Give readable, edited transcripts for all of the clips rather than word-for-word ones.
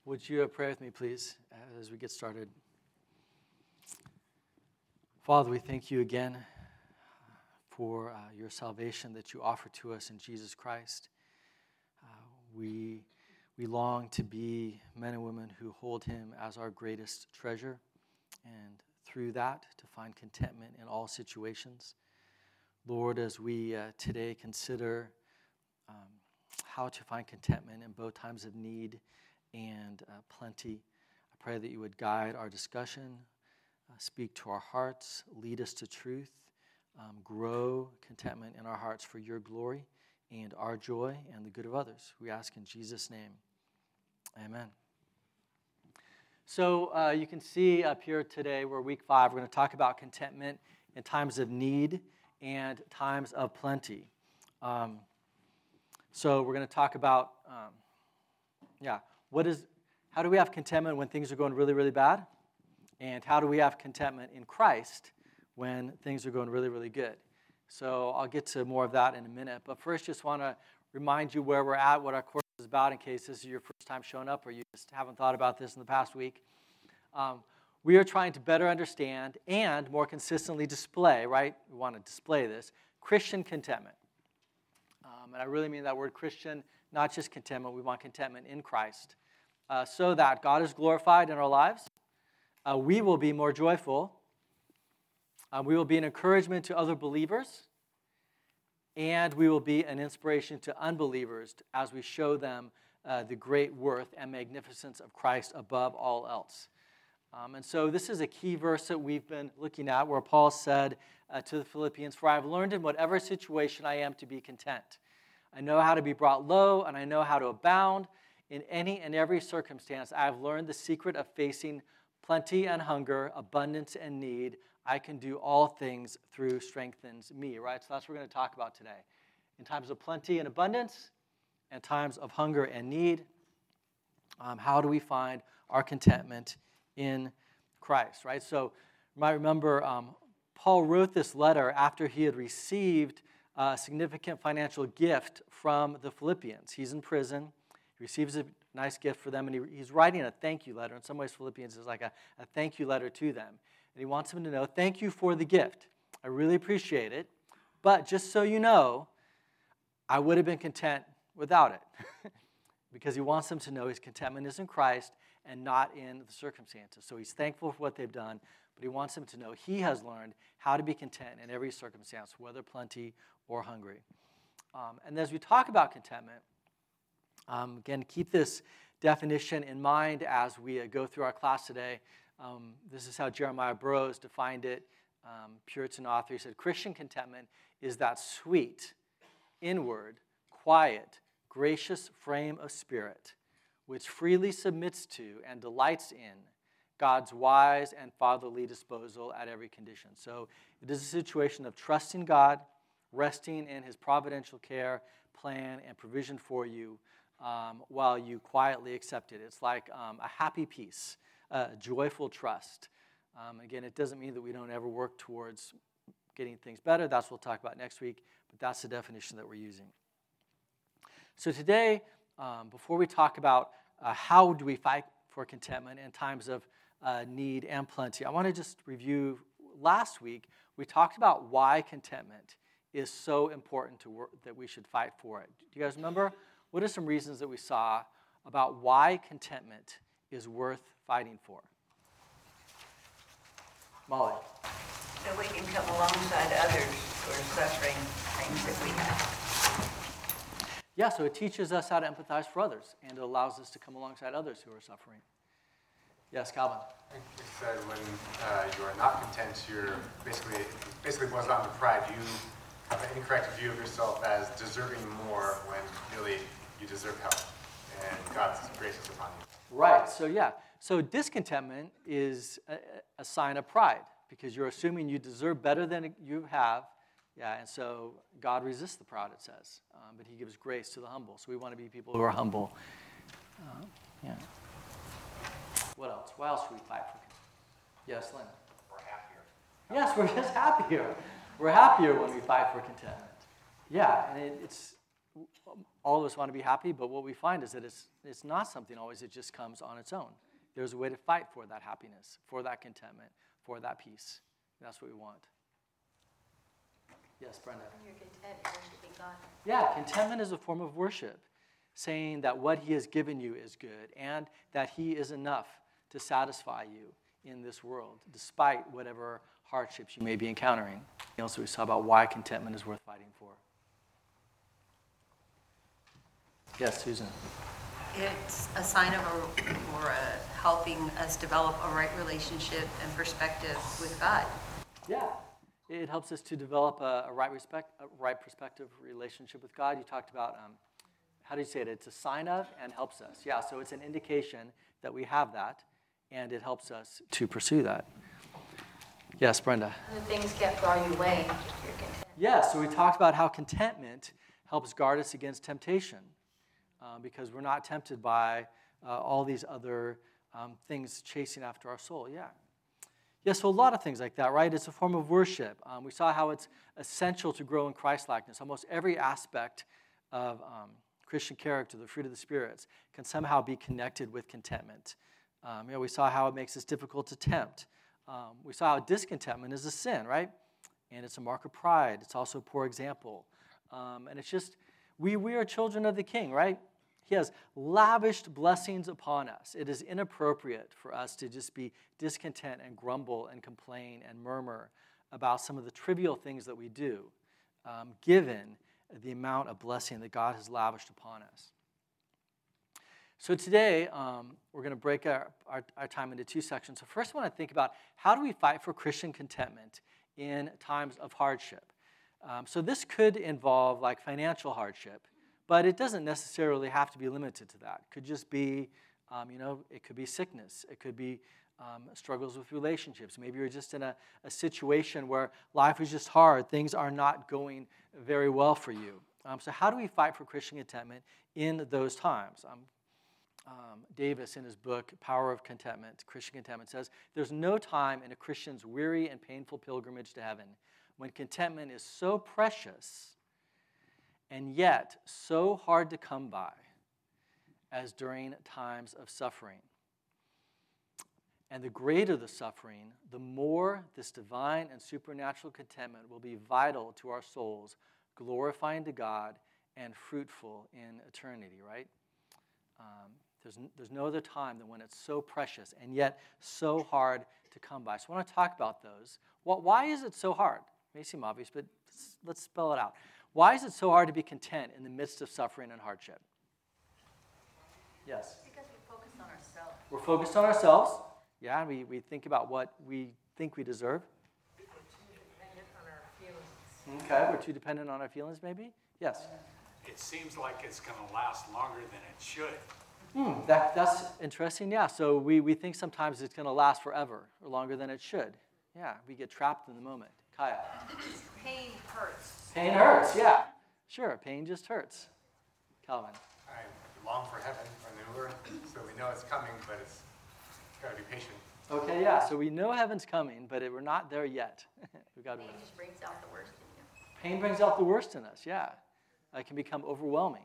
Would you pray with me, please, as we get started? Father, we thank you again for your salvation that you offer to us in Jesus Christ. We long to be men and women who hold him as our greatest treasure, and through that, to find contentment in all situations. Lord, as we today consider how to find contentment in both times of need and plenty, I pray that you would guide our discussion, speak to our hearts, lead us to truth, grow contentment in our hearts for your glory and our joy and the good of others. We ask in Jesus' name, amen. So you can see up here today, we're week 5. We're going to talk about contentment in times of need and times of plenty. So we're going to talk about, how do we have contentment when things are going really, really bad? And how do we have contentment in Christ when things are going really, really good? So I'll get to more of that in a minute. But first, just want to remind you where we're at, what our course is about, in case this is your first time showing up or you just haven't thought about this in the past week. We are trying to better understand and more consistently display, right? We want to display this, Christian contentment. And I really mean that word Christian, not just contentment. We want contentment in Christ so that God is glorified in our lives. We will be more joyful. We will be an encouragement to other believers. And we will be an inspiration to unbelievers as we show them the great worth and magnificence of Christ above all else. And so this is a key verse that we've been looking at where Paul said to the Philippians, "For I have learned in whatever situation I am to be content. I know how to be brought low, and I know how to abound. In any and every circumstance, I have learned the secret of facing plenty and hunger, abundance and need. I can do all things through strengthens me," right? So that's what we're going to talk about today. In times of plenty and abundance, and times of hunger and need, how do we find our contentment in Christ, right? So you might remember Paul wrote this letter after he had received a significant financial gift from the Philippians. He's in prison. He receives a nice gift for them, and he's writing a thank you letter. In some ways, Philippians is like a thank you letter to them. And he wants them to know, thank you for the gift. I really appreciate it. But just so you know, I would have been content without it. Because he wants them to know his contentment is in Christ and not in the circumstances. So he's thankful for what they've done, but he wants them to know he has learned how to be content in every circumstance, whether plenty or hungry. And as we talk about contentment, again, keep this definition in mind as we go through our class today. This is how Jeremiah Burroughs defined it, Puritan author. He said, Christian contentment is that sweet, inward, quiet, gracious frame of spirit, which freely submits to and delights in God's wise and fatherly disposal at every condition. So it is a situation of trusting God, resting in his providential care, plan, and provision for you while you quietly accept it. It's like a happy peace, a joyful trust. Again, it doesn't mean that we don't ever work towards getting things better. That's what we'll talk about next week, but that's the definition that we're using. So today, before we talk about how do we fight for contentment in times of need and plenty, I want to just review last week. We talked about why contentment is so important that we should fight for it. Do you guys remember? What are some reasons that we saw about why contentment is worth fighting for? Molly. So we can come alongside others who are suffering things that we have. Yeah, so it teaches us how to empathize for others, and it allows us to come alongside others who are suffering. Yes, Calvin. I think you said when you are not content, you're basically boils down to pride. You have an incorrect view of yourself as deserving more when really you deserve help, and God's grace is upon you. Right, so discontentment is a sign of pride, because you're assuming you deserve better than you have, and so God resists the proud, it says, but he gives grace to the humble, so we want to be people who are humble. What else? Why else should we fight for? Yes, Lynn? We're happier. Yes, we're just happier. We're happier when we fight for contentment. Yeah, and all of us want to be happy, but what we find is that it's not something always that just comes on its own. There's a way to fight for that happiness, for that contentment, for that peace. That's what we want. Yes, Brenda? When you're content, you're worshiping God. Yeah, contentment is a form of worship, saying that what he has given you is good and that he is enough to satisfy you in this world, despite whatever hardships you may be encountering. Also, we saw about why contentment is worth fighting for. Yes, Susan. It's a sign of helping us develop a right relationship and perspective with God. Yeah, it helps us to develop a right perspective relationship with God. You talked about, how do you say it? It's a sign of and helps us. Yeah, so it's an indication that we have that, and it helps us to pursue that. Yes, Brenda. The things can't draw you away if you're content. Yeah, so we talked about how contentment helps guard us against temptation because we're not tempted by all these other things chasing after our soul. Yeah. Yeah, so a lot of things like that, right? It's a form of worship. We saw how it's essential to grow in Christ-likeness. Almost every aspect of Christian character, the fruit of the spirits, can somehow be connected with contentment. We saw how it makes us difficult to tempt. We saw how discontentment is a sin, right? And it's a mark of pride. It's also a poor example. And it's just, we are children of the King, right? He has lavished blessings upon us. It is inappropriate for us to just be discontent and grumble and complain and murmur about some of the trivial things that we do, given the amount of blessing that God has lavished upon us. So today, we're going to break our time into two sections. So first, I want to think about how do we fight for Christian contentment in times of hardship. So this could involve like financial hardship, but it doesn't necessarily have to be limited to that. It could just be, it could be sickness. It could be struggles with relationships. Maybe you're just in a situation where life is just hard. Things are not going very well for you. So how do we fight for Christian contentment in those times? Davis, in his book, Power of Contentment, Christian Contentment, says, there's no time in a Christian's weary and painful pilgrimage to heaven when contentment is so precious and yet so hard to come by as during times of suffering. And the greater the suffering, the more this divine and supernatural contentment will be vital to our souls, glorifying to God and fruitful in eternity, right? There's no other time than when it's so precious and yet so hard to come by. So I want to talk about those. Why is it so hard? It may seem obvious, but let's spell it out. Why is it so hard to be content in the midst of suffering and hardship? Yes? Because we focus on ourselves. We're focused on ourselves. Yeah, and we think about what we think we deserve. We're too dependent on our feelings. Okay, we're too dependent on our feelings, maybe? Yes? It seems like it's going to last longer than it should. That's interesting, yeah. So we think sometimes it's going to last forever or longer than it should. Yeah, we get trapped in the moment. Kaya? Pain hurts. Pain hurts, yeah. Sure, pain just hurts. Calvin? I long for heaven or newer, so we know it's coming, but it's got to be patient. Okay, yeah, so we know heaven's coming, but we're not there yet. We've got to Pain wait. just brings out the worst in you. Pain brings out the worst in us, yeah. It can become overwhelming.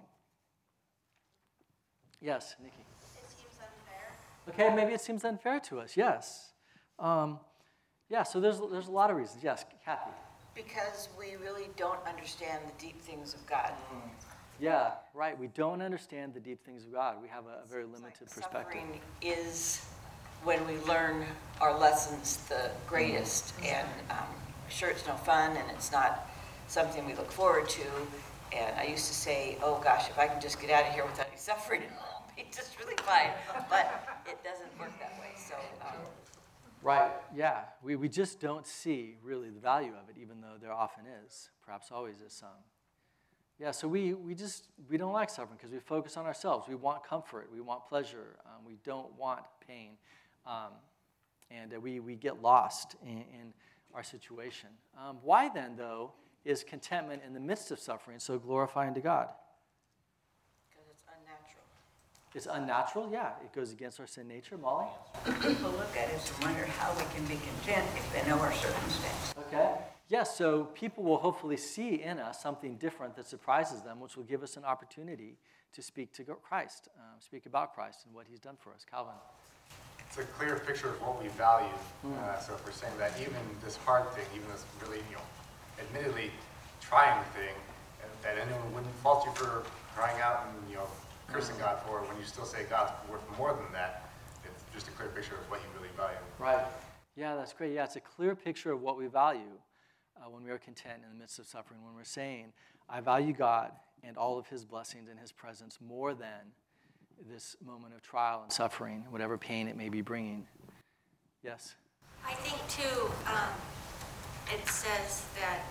Yes, Nikki? It seems unfair. Okay, maybe it seems unfair to us, yes. Yeah, so there's a lot of reasons. Yes, Kathy? Because we really don't understand the deep things of God. Yeah, right. We don't understand the deep things of God. We have a very limited perspective. Suffering is when we learn our lessons the greatest, and sure, it's no fun, and it's not something we look forward to. And I used to say, oh gosh, if I can just get out of here without any suffering, I'll be just really fine. But it doesn't work that way. So. Right, yeah. We just don't see really the value of it, even though there often is, perhaps always is some. Yeah, so we don't like suffering because we focus on ourselves. We want comfort. We want pleasure. We don't want pain. And we get lost in our situation. Why then, though, is contentment in the midst of suffering so glorifying to God? Because it's unnatural. It's unnatural, yeah. It goes against our sin nature. Molly? People look at us and wonder how we can be content if they know our circumstance. Okay. Yes, so people will hopefully see in us something different that surprises them, which will give us an opportunity to speak to Christ, speak about Christ and what he's done for us. Calvin. It's a clear picture of what we value. So if we're saying that even this hard thing, even this really, admittedly trying thing, that anyone wouldn't fault you for crying out and, cursing God for, when you still say God's worth more than that, it's just a clear picture of what you really value. Right. Yeah, that's great. Yeah, it's a clear picture of what we value when we are content in the midst of suffering, when we're saying, I value God and all of his blessings and his presence more than this moment of trial and suffering, whatever pain it may be bringing. Yes? I think, too, it says that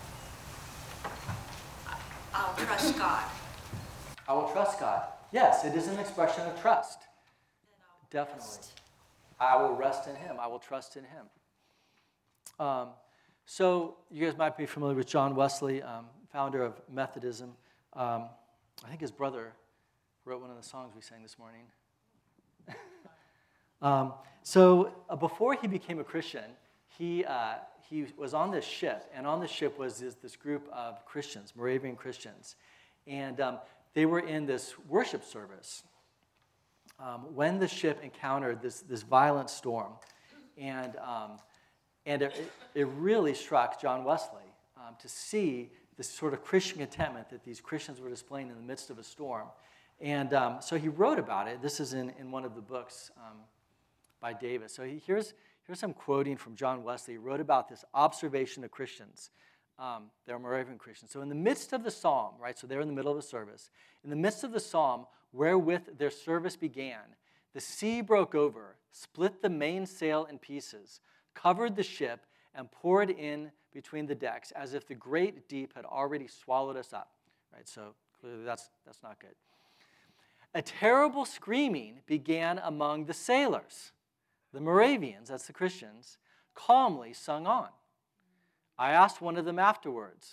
I'll trust God. I will trust God. Yes, it is an expression of trust. Definitely. I will rest in him. I will trust in him. So you guys might be familiar with John Wesley, founder of Methodism. I think his brother wrote one of the songs we sang this morning. Before he became a Christian, he was on this ship, and on the ship was this group of Christians, Moravian Christians, and they were in this worship service when the ship encountered this violent storm, and it really struck John Wesley to see this sort of Christian contentment that these Christians were displaying in the midst of a storm. And so he wrote about it. This is in one of the books by Davis. So here's some quoting from John Wesley. He wrote about this observation of Christians. They're Moravian Christians. So in the midst of the psalm, right, so they're in the middle of a service. In the midst of the psalm wherewith their service began, the sea broke over, split the mainsail in pieces, covered the ship, and poured in between the decks as if the great deep had already swallowed us up. Right, so clearly that's not good. A terrible screaming began among the sailors. The Moravians, that's the Christians, calmly sung on. I asked one of them afterwards,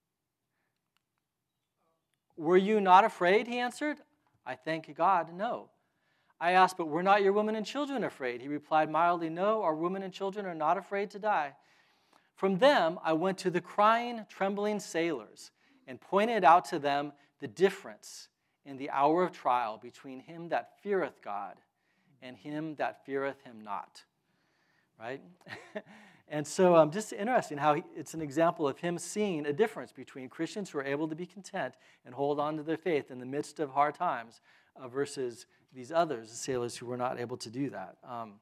were you not afraid? He answered. I thank God, no. I asked, but were not your women and children afraid? He replied mildly, no, our women and children are not afraid to die. From them, I went to the crying, trembling sailors and pointed out to them the difference in the hour of trial between him that feareth God and him that feareth him not. Right? And so just interesting how it's an example of him seeing a difference between Christians who are able to be content and hold on to their faith in the midst of hard times versus these others, the sailors who were not able to do that.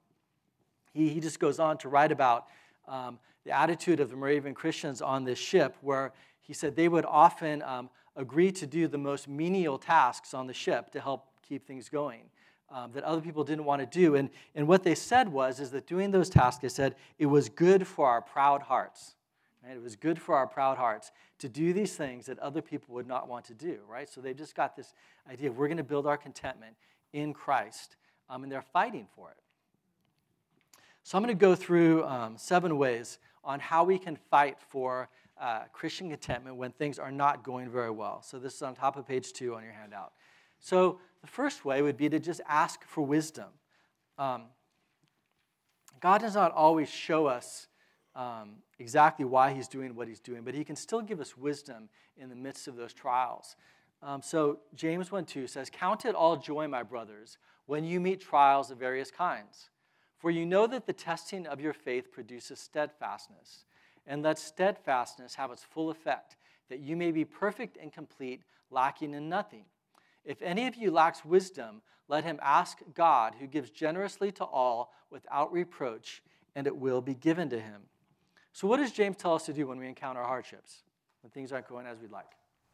He just goes on to write about the attitude of the Moravian Christians on this ship, where he said they would often agree to do the most menial tasks on the ship to help keep things going that other people didn't want to do. And what they said is that doing those tasks, they said, it was good for our proud hearts. Right? It was good for our proud hearts to do these things that other people would not want to do. Right? So they've just got this idea of we're going to build our contentment in Christ, and they're fighting for it. So I'm going to go through 7 ways on how we can fight for Christian contentment when things are not going very well. So this is on top of page 2 on your handout. So the first way would be to just ask for wisdom. God does not always show us exactly why he's doing what he's doing, but he can still give us wisdom in the midst of those trials. So James 1:2 says, count it all joy, my brothers, when you meet trials of various kinds. For you know that the testing of your faith produces steadfastness. And let steadfastness have its full effect, that you may be perfect and complete, lacking in nothing. If any of you lacks wisdom, let him ask God, who gives generously to all without reproach, and it will be given to him. So what does James tell us to do when we encounter hardships, when things aren't going as we'd like?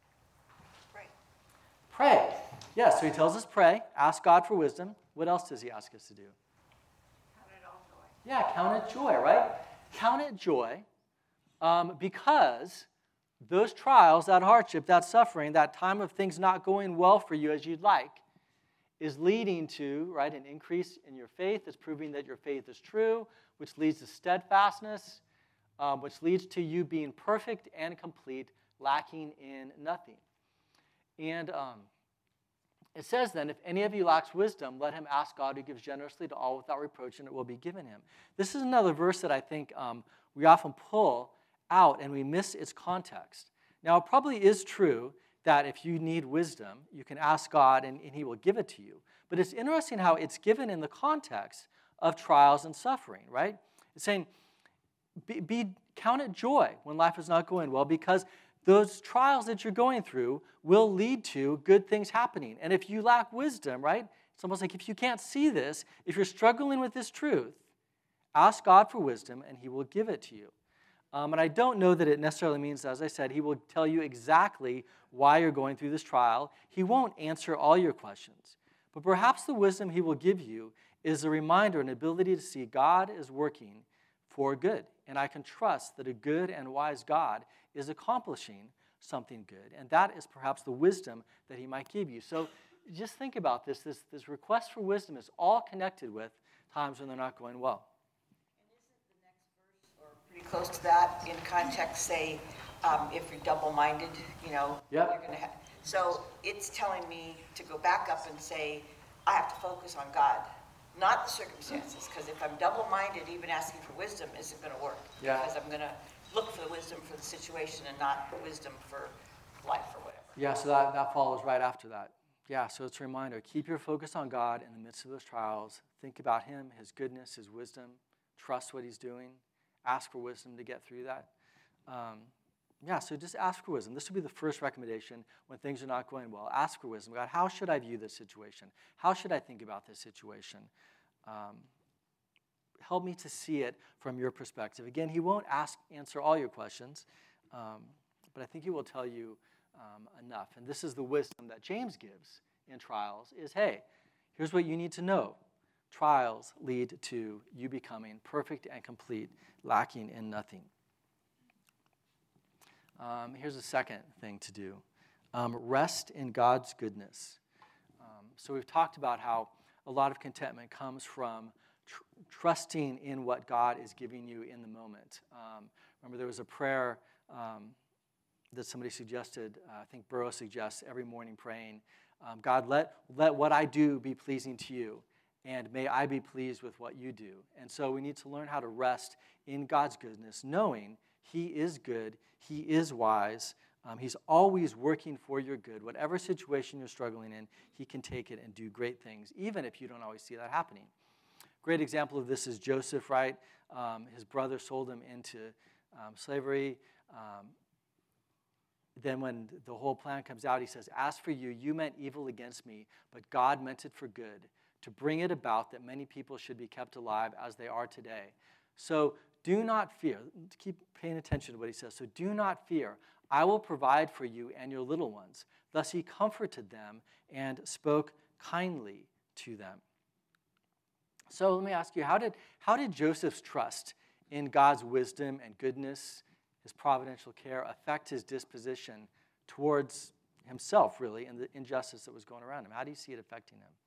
Pray. Yeah, so he tells us pray, ask God for wisdom. What else does he ask us to do? Count it all joy. Yeah, count it joy, right? Count it joy because those trials, that hardship, that suffering, that time of things not going well for you as you'd like is leading to, right, an increase in your faith. It's proving that your faith is true, which leads to steadfastness, which leads to you being perfect and complete, lacking in nothing. And it says then, if any of you lacks wisdom, let him ask God, who gives generously to all without reproach, and it will be given him. This is another verse that I think we often pull out and we miss its context. Now, it probably is true that if you need wisdom, you can ask God and he will give it to you. But it's interesting how it's given in the context of trials and suffering, right? It's saying, count it joy when life is not going well, because those trials that you're going through will lead to good things happening. And if you lack wisdom, right, it's almost like if you can't see this, if you're struggling with this truth, ask God for wisdom and he will give it to you. And I don't know that it necessarily means, as I said, he will tell you exactly why you're going through this trial. He won't answer all your questions. But perhaps the wisdom he will give you is a reminder, an ability to see God is working for good. And I can trust that a good and wise God is accomplishing something good. And that is perhaps the wisdom that he might give you. So just think about this. This request for wisdom is all connected with times when they're not going well. Pretty close to that in context, say, if you're double-minded, Yeah. you're going to have. So it's telling me to go back up and say, I have to focus on God, not the circumstances. Because if I'm double-minded, even asking for wisdom isn't going to work. Yeah. Because I'm going to look for the wisdom for the situation and not wisdom for life or whatever. Yeah, so that follows right after that. Yeah, so it's a reminder. Keep your focus on God in the midst of those trials. Think about him, his goodness, his wisdom. Trust what he's doing. Ask for wisdom to get through that. So just ask for wisdom. This would be the first recommendation when things are not going well. Ask for wisdom. God, how should I view this situation? How should I think about this situation? Help me to see it from your perspective. Again, he won't answer all your questions, but I think he will tell you enough. And this is the wisdom that James gives in trials is, hey, here's what you need to know. Trials lead to you becoming perfect and complete, lacking in nothing. Here's a second thing to do. Rest in God's goodness. So we've talked about how a lot of contentment comes from trusting in what God is giving you in the moment. Remember, there was a prayer that somebody suggested, I think Burrow suggests every morning praying, God, let what I do be pleasing to you, and may I be pleased with what you do. And so we need to learn how to rest in God's goodness, knowing he is good, he is wise, he's always working for your good. Whatever situation you're struggling in, he can take it and do great things, even if you don't always see that happening. Great example of this is Joseph, right? His brother sold him into slavery. Then when the whole plan comes out, he says, as for you, you meant evil against me, but God meant it for good, to bring it about that many people should be kept alive as they are today. So do not fear. Keep paying attention to what he says. So do not fear. I will provide for you and your little ones. Thus he comforted them and spoke kindly to them. So let me ask you, how did Joseph's trust in God's wisdom and goodness, his providential care, affect his disposition towards himself, really, and the injustice that was going around him? How do you see it affecting him?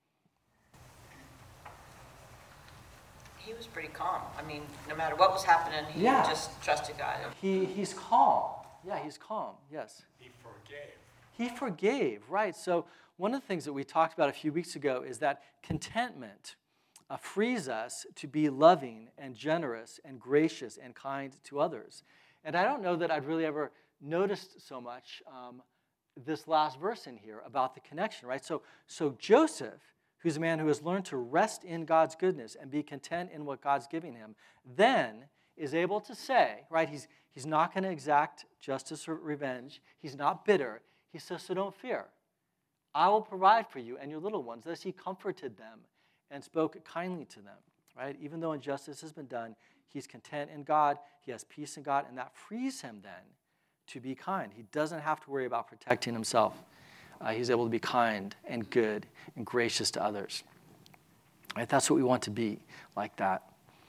He was pretty calm. I mean, no matter what was happening, he just trusted God. He's calm. Yeah, he's calm, yes. He forgave. He forgave, right. So one of the things that we talked about a few weeks ago is that contentment frees us to be loving and generous and gracious and kind to others. And I don't know that I've really ever noticed so much this last verse in here about the connection, right? So Joseph, who's a man who has learned to rest in God's goodness and be content in what God's giving him, then is able to say, right, he's not going to exact justice or revenge. He's not bitter. He says, so don't fear. I will provide for you and your little ones. Thus he comforted them and spoke kindly to them, right? Even though injustice has been done, he's content in God. He has peace in God, and that frees him then to be kind. He doesn't have to worry about protecting himself. He's able to be kind and good and gracious to others. Right? That's what we want to be, like that.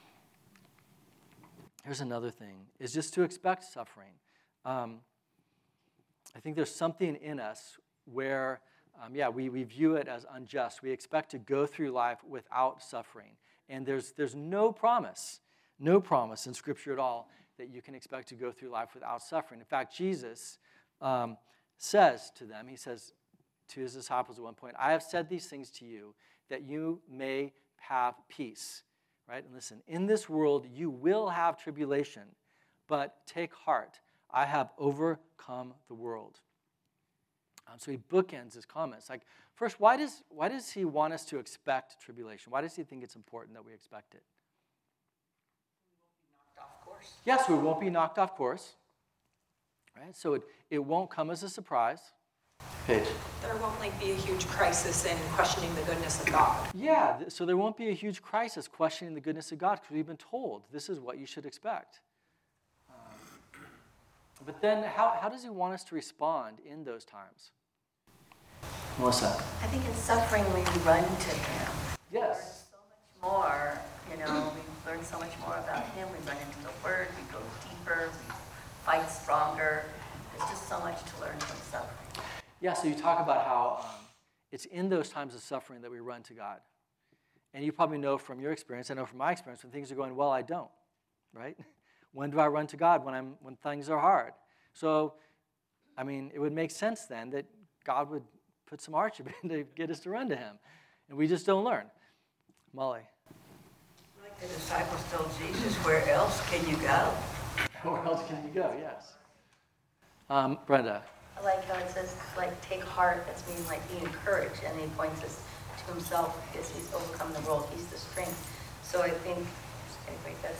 Here's another thing, is just to expect suffering. I think there's something in us where, we view it as unjust. We expect to go through life without suffering. And there's no promise in Scripture at all that you can expect to go through life without suffering. In fact, Jesus says to them, he says to his disciples at one point, I have said these things to you that you may have peace. Right? And listen, in this world you will have tribulation, but take heart. I have overcome the world. So he bookends his comments. Like, first, why does he want us to expect tribulation? Why does he think it's important that we expect it? Knocked off course. Yes, we won't be knocked off course. Right? So it won't come as a surprise. Paige. There won't be a huge crisis in questioning the goodness of God. Yeah, so there won't be a huge crisis questioning the goodness of God because we've been told this is what you should expect. But then how does he want us to respond in those times? Melissa? I think in suffering we run to him. Yes. We learn so much more, we learn so much more about him. We run into the word, we go deeper, we fight stronger. There's just so much to learn from suffering. Yeah, so you talk about how it's in those times of suffering that we run to God. And you probably know from your experience, I know from my experience, when things are going well, I don't, right? When do I run to God? When things are hard. So, I mean, it would make sense then that God would put some hardship in to get us to run to him. And we just don't learn. Molly. Like the disciples told Jesus, where else can you go? Where else can you go? Yes. Brenda. I like how it says, take heart. That's meaning be encouraged. And he points us to himself because he's overcome the world. He's the strength. So I think, anyway, that's,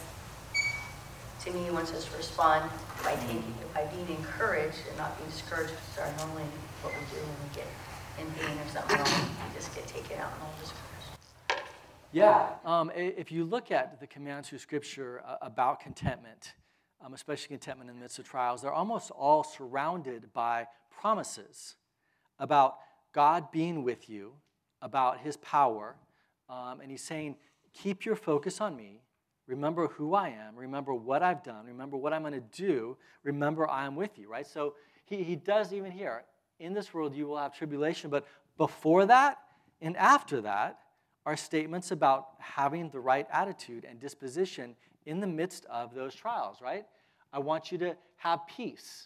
to me, he wants us to respond by being encouraged and not being discouraged, which are normally what we do when we get in pain or something wrong. We just get taken out and all discouraged. Yeah. If you look at the commands through Scripture about contentment, especially contentment in the midst of trials, they're almost all surrounded by promises about God being with you, about his power. And he's saying, keep your focus on me. Remember who I am. Remember what I've done. Remember what I'm going to do. Remember I am with you, right? So he does even here. In this world you will have tribulation. But before that and after that are statements about having the right attitude and disposition in the midst of those trials, right? I want you to have peace.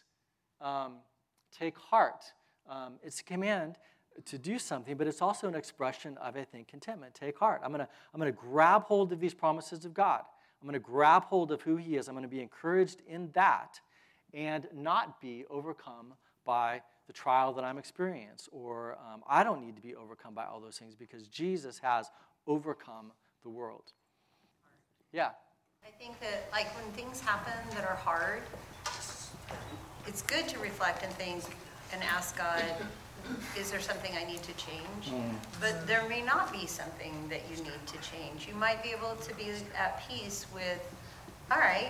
Take heart. It's a command to do something, but it's also an expression of, I think, contentment. Take heart. I'm going to grab hold of these promises of God. I'm going to grab hold of who he is. I'm going to be encouraged in that and not be overcome by the trial that I'm experiencing. Or I don't need to be overcome by all those things because Jesus has overcome the world. Yeah. I think that when things happen that are hard, it's good to reflect and think and ask God, is there something I need to change? But there may not be something that you need to change. You might be able to be at peace with, all right,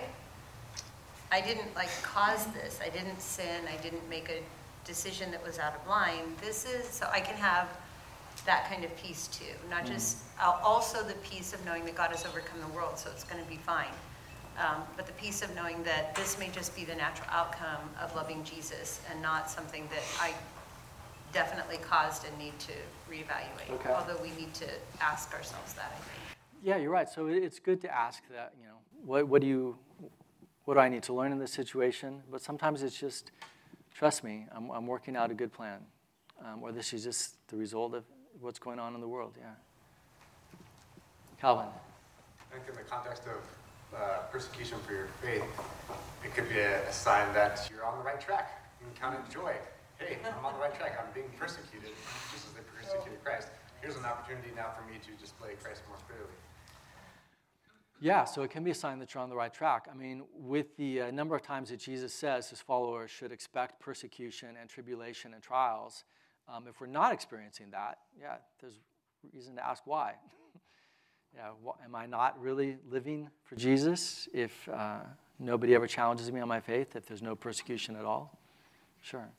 I didn't cause this. I didn't sin. I didn't make a decision that was out of line. So I can have that kind of peace too. Not just, also the peace of knowing that God has overcome the world, so it's going to be fine. But the peace of knowing that this may just be the natural outcome of loving Jesus and not something that I definitely caused and need to reevaluate. Okay. Although we need to ask ourselves that, I think. Yeah, you're right. So it's good to ask that, what do I need to learn in this situation? But sometimes it's just, trust me, I'm working out a good plan. Or this is just the result of what's going on in the world, yeah. Calvin. I think in the context of persecution for your faith, it could be a sign that you're on the right track. You can count it joy. Hey, I'm on the right track. I'm being persecuted just as they persecuted Christ. Here's an opportunity now for me to display Christ more clearly. Yeah, so it can be a sign that you're on the right track. I mean, with the number of times that Jesus says his followers should expect persecution and tribulation and trials, if we're not experiencing that, yeah, there's reason to ask why. Yeah, am I not really living for Jesus if nobody ever challenges me on my faith, if there's no persecution at all? Sure.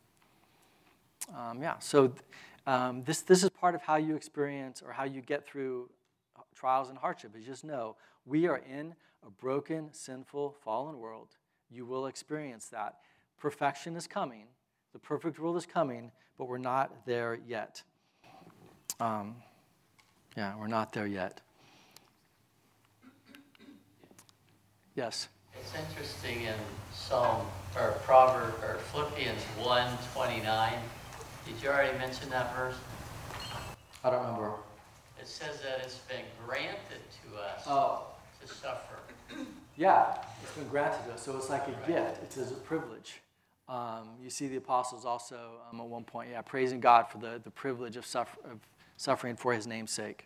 So this is part of how you experience or how you get through trials and hardship, is just know we are in a broken, sinful, fallen world. You will experience that. Perfection is coming. The perfect world is coming, but we're not there yet. We're not there yet. Yes? It's interesting in Philippians 1:29. Did you already mention that verse? I don't remember. It says that it's been granted to us to suffer Yeah, it's been granted to us. So it's like a gift. It's a privilege. You see the apostles also at one point, praising God for the privilege of suffering for his name's sake.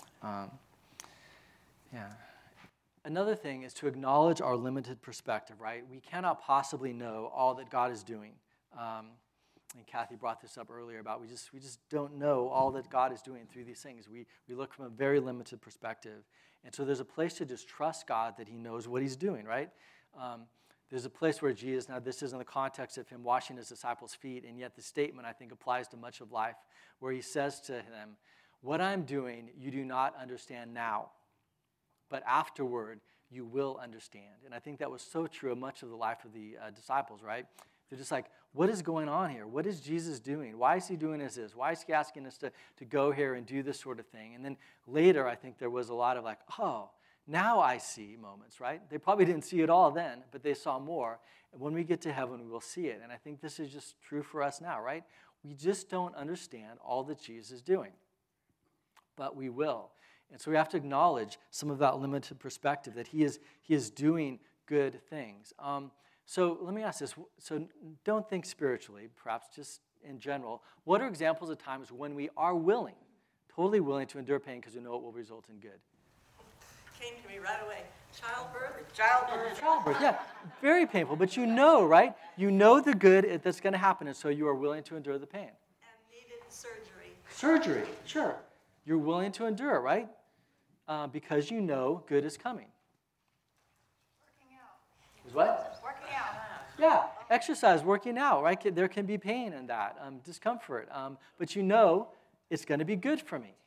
Another thing is to acknowledge our limited perspective, right? We cannot possibly know all that God is doing. And Kathy brought this up earlier about we just don't know all that God is doing through these things. We look from a very limited perspective. And so there's a place to just trust God that he knows what he's doing, right? There's a place where Jesus, now this is in the context of him washing his disciples' feet, and yet the statement I think applies to much of life, where he says to them, what I'm doing you do not understand now, but afterward you will understand. And I think that was so true of much of the life of the disciples, right? They're just like, what is going on here? What is Jesus doing? Why is he doing this? Why is he asking us to go here and do this sort of thing? And then later, I think there was a lot of like, oh, now I see moments, right? They probably didn't see it all then, but they saw more. And when we get to heaven, we will see it. And I think this is just true for us now, right? We just don't understand all that Jesus is doing, but we will. And so we have to acknowledge some of that limited perspective, that he is doing good things. So let me ask this. So don't think spiritually, perhaps just in general. What are examples of times when we are willing, totally willing to endure pain because we know it will result in good? Came to me right away. Childbirth. Childbirth, yeah. Very painful, but you know, right? You know the good that's going to happen, and so you are willing to endure the pain. And needed surgery. Surgery, sure. You're willing to endure, right? Because you know good is coming. Working out. Is what? Working out. Yeah, exercise, working out, right? There can be pain in that, discomfort. But you know it's going to be good for me.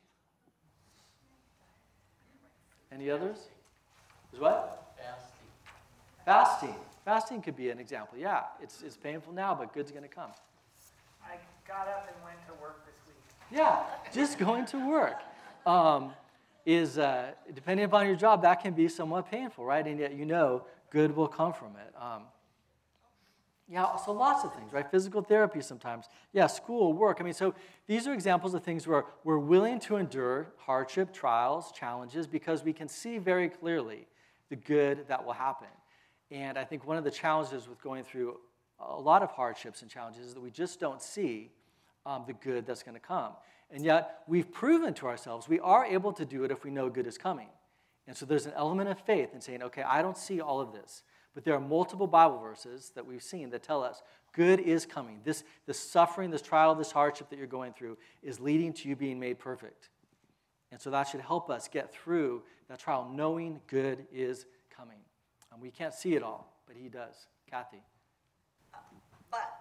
Any others? Is what? Fasting. Fasting could be an example. Yeah, it's painful now, but good's going to come. I got up and went to work this week. Yeah, just going to work is, depending upon your job, that can be somewhat painful, right? And yet you know good will come from it. So lots of things, right? Physical therapy sometimes. Yeah, school, work. I mean, so these are examples of things where we're willing to endure hardship, trials, challenges, because we can see very clearly the good that will happen. And I think one of the challenges with going through a lot of hardships and challenges is that we just don't see the good that's going to come. And yet we've proven to ourselves we are able to do it if we know good is coming. And so there's an element of faith in saying, okay, I don't see all of this. But there are multiple Bible verses that we've seen that tell us good is coming. This suffering, this trial, this hardship that you're going through is leading to you being made perfect. And so that should help us get through that trial knowing good is coming. We can't see it all, but he does. Kathy. But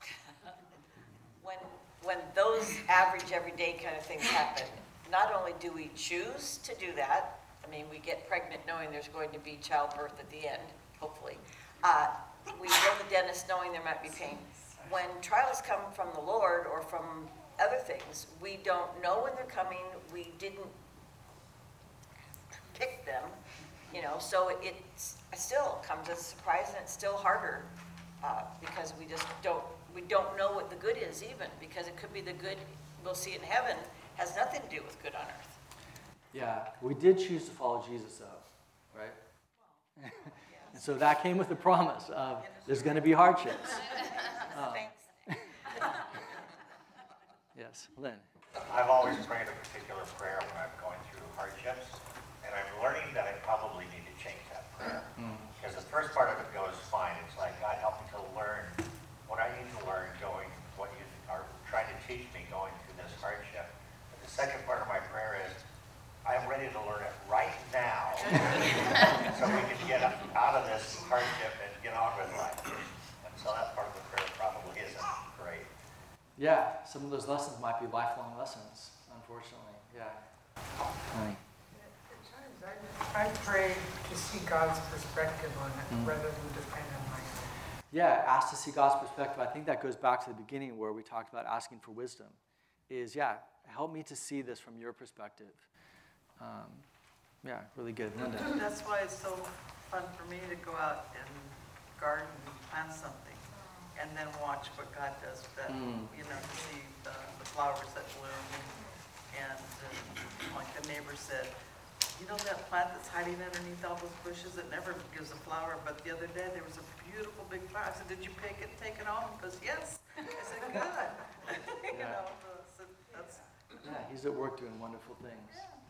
when those average, everyday kind of things happen, not only do we choose to do that, I mean, we get pregnant knowing there's going to be childbirth at the end, hopefully. We go to the dentist knowing there might be pain. When trials come from the Lord or from other things, we don't know when they're coming. We didn't pick them, so it still comes as a surprise, and it's still harder because we don't know what the good is even, because it could be the good we'll see in heaven has nothing to do with good on earth. Yeah, we did choose to follow Jesus, though, right? And so that came with the promise of there's going to be hardships. Thanks. Yes, Lynn. I've always prayed a particular prayer when I'm going through hardships, and I'm learning that I probably need to change that prayer. Because the first part of it goes fine. It's like, God, help me to learn what I need to learn what you are trying to teach me going through this hardship. But the second part of my prayer is, I'm ready to learn it right now so we can get out of this hardship and get on with life. And so that part of the prayer probably isn't great. Yeah, some of those lessons might be lifelong lessons, unfortunately. Yeah. Honey. At times I pray to see God's perspective on it rather than depend on my own. Yeah, ask to see God's perspective. I think that goes back to the beginning where we talked about asking for wisdom. Help me to see this from your perspective. Really good. Linda. That's why it's so fun for me to go out and garden and plant something and then watch what God does with that, to see the flowers that bloom. And like the neighbor said, You know that plant that's hiding underneath all those bushes that never gives a flower, but the other day there was a beautiful big flower. I said, did you pick it and take it home? He goes, yes. I said, good. You know, so that's. Yeah, he's at work doing wonderful things.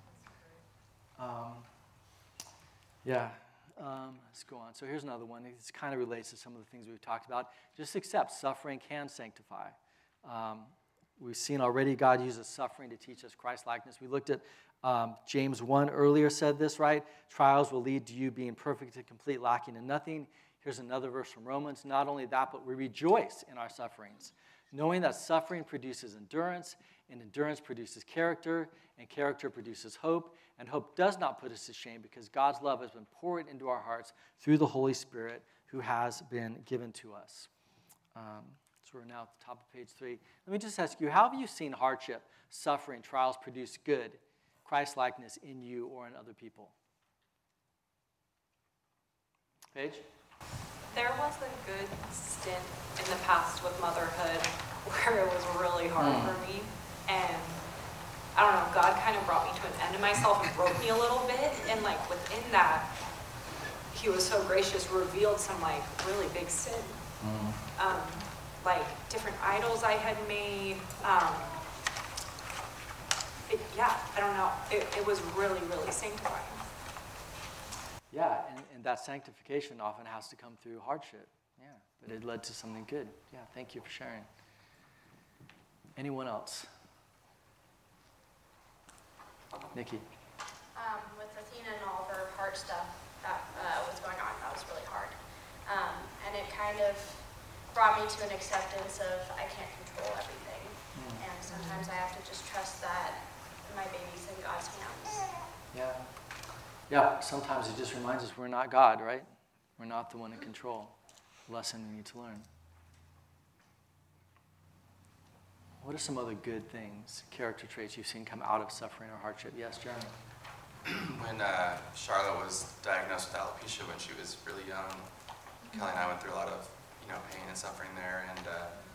Let's go on. So here's another one. This kind of relates to some of the things we've talked about. Just accept suffering can sanctify. We've seen already God uses suffering to teach us Christ-likeness. We looked at James 1 earlier said this, right? Trials will lead to you being perfect and complete, lacking in nothing. Here's another verse from Romans. Not only that, but we rejoice in our sufferings, knowing that suffering produces endurance, and endurance produces character, and character produces hope, and hope does not put us to shame because God's love has been poured into our hearts through the Holy Spirit who has been given to us. So we're now at the top of page 3. Let me just ask you, how have you seen hardship, suffering, trials produce good, Christ-likeness in you or in other people? Paige? There was a good stint in the past with motherhood where it was really hard for me. And I don't know, God kind of brought me to an end of myself and broke me a little bit. And like within that, he was so gracious, revealed some like really big sin. Like different idols I had made. I don't know. It was really, really sanctifying. Yeah, and that sanctification often has to come through hardship. Yeah, but it led to something good. Yeah, thank you for sharing. Anyone else? Nikki? With Athena and all of her heart stuff that was going on, that was really hard. And it kind of brought me to an acceptance of I can't control everything. And sometimes I have to just trust that my baby's in God's hands. Yeah, sometimes it just reminds us we're not God, right? We're not the one in control. Lesson we need to learn. What are some other good things, character traits you've seen come out of suffering or hardship? Yes, Jeremy? When Charlotte was diagnosed with alopecia when she was really young, Kelly and I went through a lot of pain and suffering there, and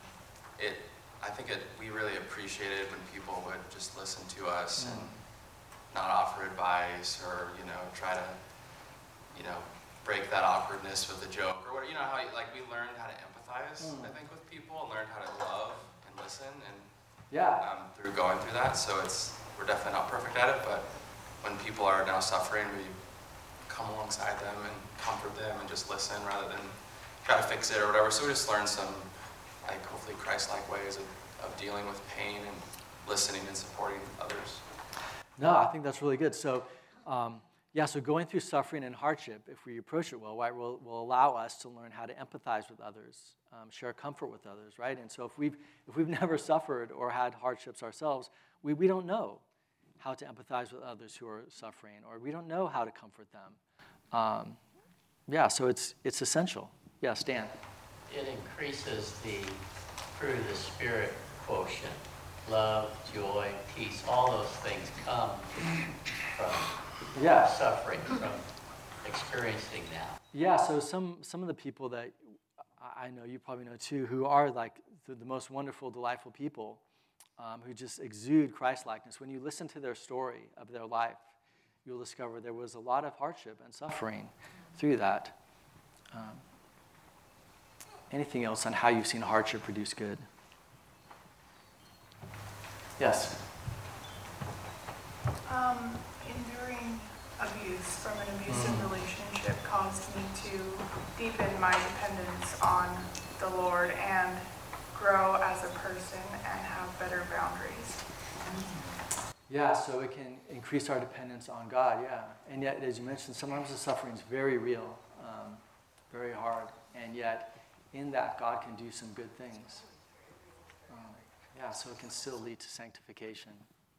we really appreciated when people would just listen to us and not offer advice or try to break that awkwardness with a joke or what how we learned how to empathize I think with people and learned how to love and listen and through going through that. So we're definitely not perfect at it, but when people are now suffering, we come alongside them and comfort them and just listen rather than try to fix it or whatever. So we just learned some hopefully Christ-like ways of dealing with pain and listening and supporting others. No, I think that's really good. So, so going through suffering and hardship, if we approach it well, right, will allow us to learn how to empathize with others, share comfort with others, right? And so if we've never suffered or had hardships ourselves, we don't know how to empathize with others who are suffering, or we don't know how to comfort them. So it's essential. Yes, Dan. It increases the fruit of the Spirit quotient. Love, joy, peace, all those things come from suffering, from experiencing that. Yeah, so some of the people that I know, you probably know too, who are like the most wonderful, delightful people, who just exude Christ-likeness. When you listen to their story of their life, you'll discover there was a lot of hardship and suffering through that. Anything else on how you've seen hardship produce good? Yes? Enduring abuse from an abusive relationship caused me to deepen my dependence on the Lord and grow as a person and have better boundaries. Yeah, so it can increase our dependence on God, yeah. And yet, as you mentioned, sometimes the suffering is very real, very hard, and yet in that God can do some good things. So it can still lead to sanctification.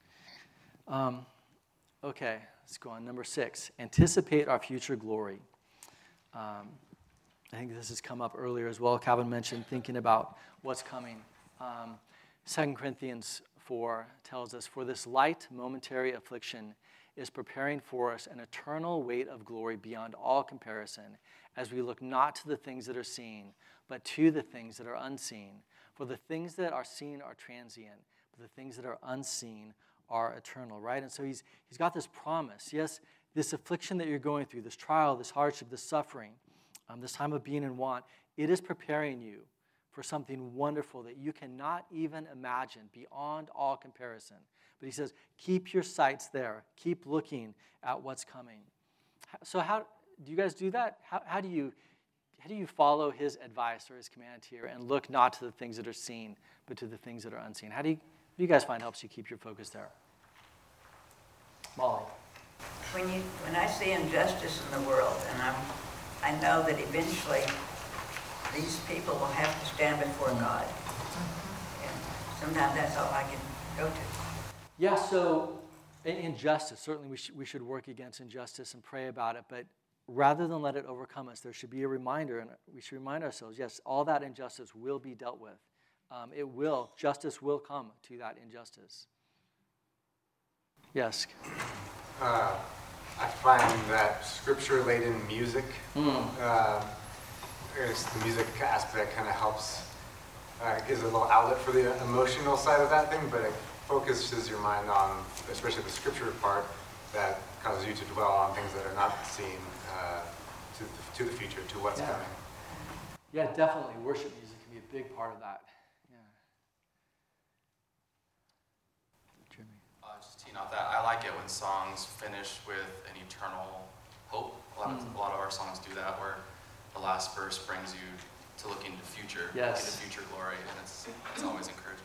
Okay, let's go on. Number 6, anticipate our future glory. I think this has come up earlier as well. Calvin mentioned thinking about what's coming. 2 Corinthians 4 tells us, for this light momentary affliction is preparing for us an eternal weight of glory beyond all comparison, as we look not to the things that are seen, but to the things that are unseen. For the things that are seen are transient, but the things that are unseen are eternal, right? And so he's got this promise. Yes, this affliction that you're going through, this trial, this hardship, this suffering, this time of being in want, it is preparing you for something wonderful that you cannot even imagine, beyond all comparison. But he says, keep your sights there. Keep looking at what's coming. So how do you guys do that? How do you follow his advice or his command here and look not to the things that are seen, but to the things that are unseen? What do you guys find helps you keep your focus there? Molly. When I see injustice in the world, and I know that eventually these people will have to stand before God. And sometimes that's all I can go to. Yeah, so injustice, certainly we should work against injustice and pray about it, but rather than let it overcome us, there should be a reminder, and we should remind ourselves, yes, all that injustice will be dealt with. Justice will come to that injustice. Yes? I find that scripture-laden music, the music aspect kind of helps, gives a little outlet for the emotional side of that thing, but it focuses your mind on, especially the scripture part, that causes you to dwell on things that are not seen to the future, to what's coming. Yeah, definitely. Worship music can be a big part of that. Just teeing off that, I like it when songs finish with an eternal hope. A lot of our songs do that, where the last verse brings you to look into future, into future glory, and it's always encouraging.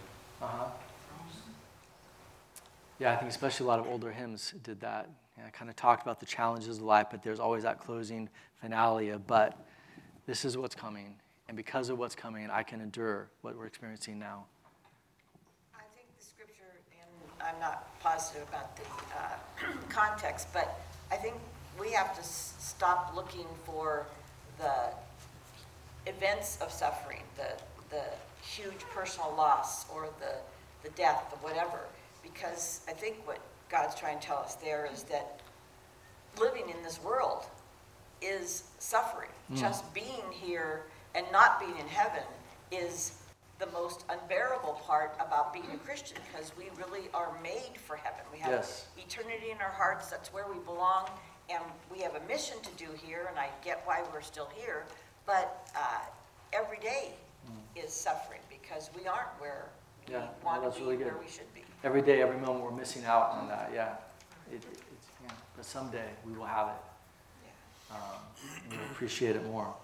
Yeah, I think especially a lot of older hymns did that. Kind of talked about the challenges of life, but there's always that closing finale of, but this is what's coming, and because of what's coming, I can endure what we're experiencing now. I think the scripture, and I'm not positive about the context, but I think we have to stop looking for the events of suffering, the huge personal loss or the death or whatever, because I think what God's trying to tell us there is that living in this world is suffering. Just being here and not being in heaven is the most unbearable part about being a Christian, because we really are made for heaven. We have eternity in our hearts. That's where we belong, and we have a mission to do here, and I get why we're still here, but every day is suffering because we aren't where we want to be, really where we should be. Every day, every moment, we're missing out on that, but someday we will have it. And we'll appreciate it more.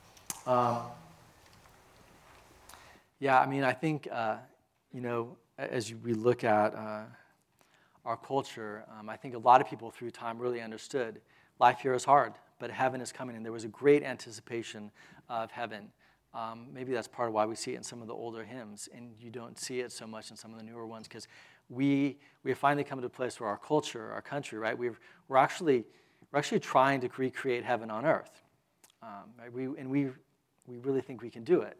I think, as we look at our culture, I think a lot of people through time really understood life here is hard, but heaven is coming, and there was a great anticipation of heaven. Maybe that's part of why we see it in some of the older hymns, and you don't see it so much in some of the newer ones, because we have finally come to a place where our culture, our country, right, we're actually trying to recreate heaven on earth. We really think we can do it.